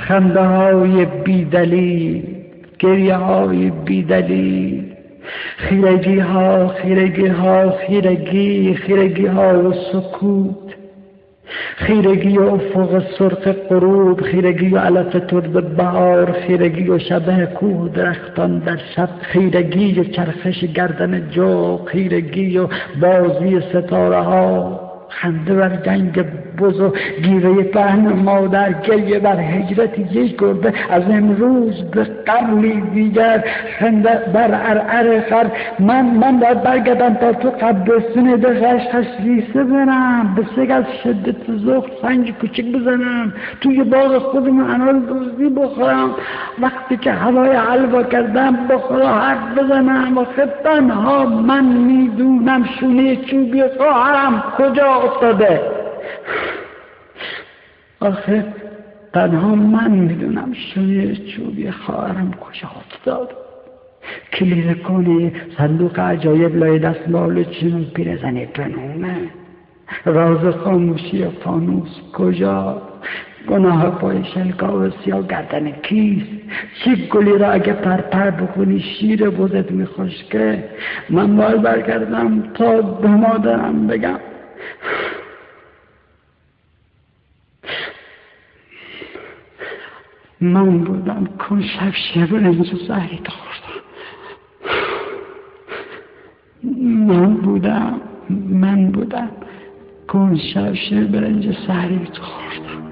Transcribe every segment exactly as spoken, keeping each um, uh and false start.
خنده های بیدلیل، گریه های بیدلیل، خیرگی ها خیرگی ها خیرگی خیرگی ها و سکوت، خیرگی و افق سرخ غروب، خیرگی و علف ترد بهار، خیرگی و شبه کوه درختان در شب، خیرگی و چرخش گردن جو، خیرگی و بازی ستاره ها، خنده بر جنگ بز و گیره پهن مادر، گریه بر هجرت یک گربه از امروز به قرنی دیگر، خنده بر ارعر خر. من من باید برگردم تا تو قبرستون دخش خشلیسه برم، به سگ از شدت ذوق سنج کوچک بزنم، توی باغ خودم انار دوزی بخورم، وقتی که هوای حلوا کردم بخورا حرف بزنم. آخه تنها من میدونم شونه چوبی خواهرم کجا افتاده. آخه تنها من میدونم شونه چوبی خواهرم کجا افتاد. کلید کنه صندوق عجایب لای دستمال چنون پیرزنی پنهونه، راز خاموشی فانوس کجا، گناه پای شلکا و سیاه گردن کیست، چی گلی را اگه پرپر بخونی شیر بزت میخوشکه. من باید برگردم تا به مادرم بگم من بودم کن شب شبرنج و زهری خوردم، من بودم من بودم کن شب شبرنج و زهری خوردم.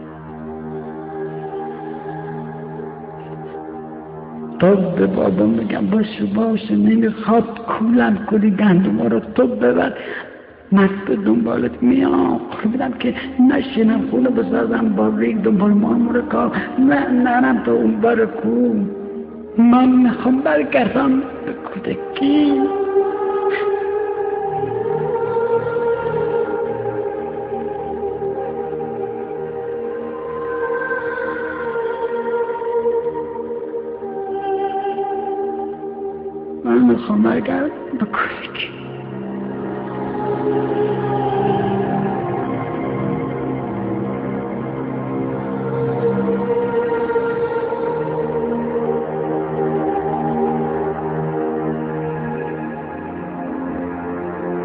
تو به بابام بگم باشه باشه نمیخواد کولم کلی گندم رو تو ببر، من به دنبالت میام. خودم که نشینم خونه بسازم با ریگ دنبال مامور کار، نه نرم تا اون بار کو. من میخوام برگردم به کودکی. من میخوام برگردم به کودکی.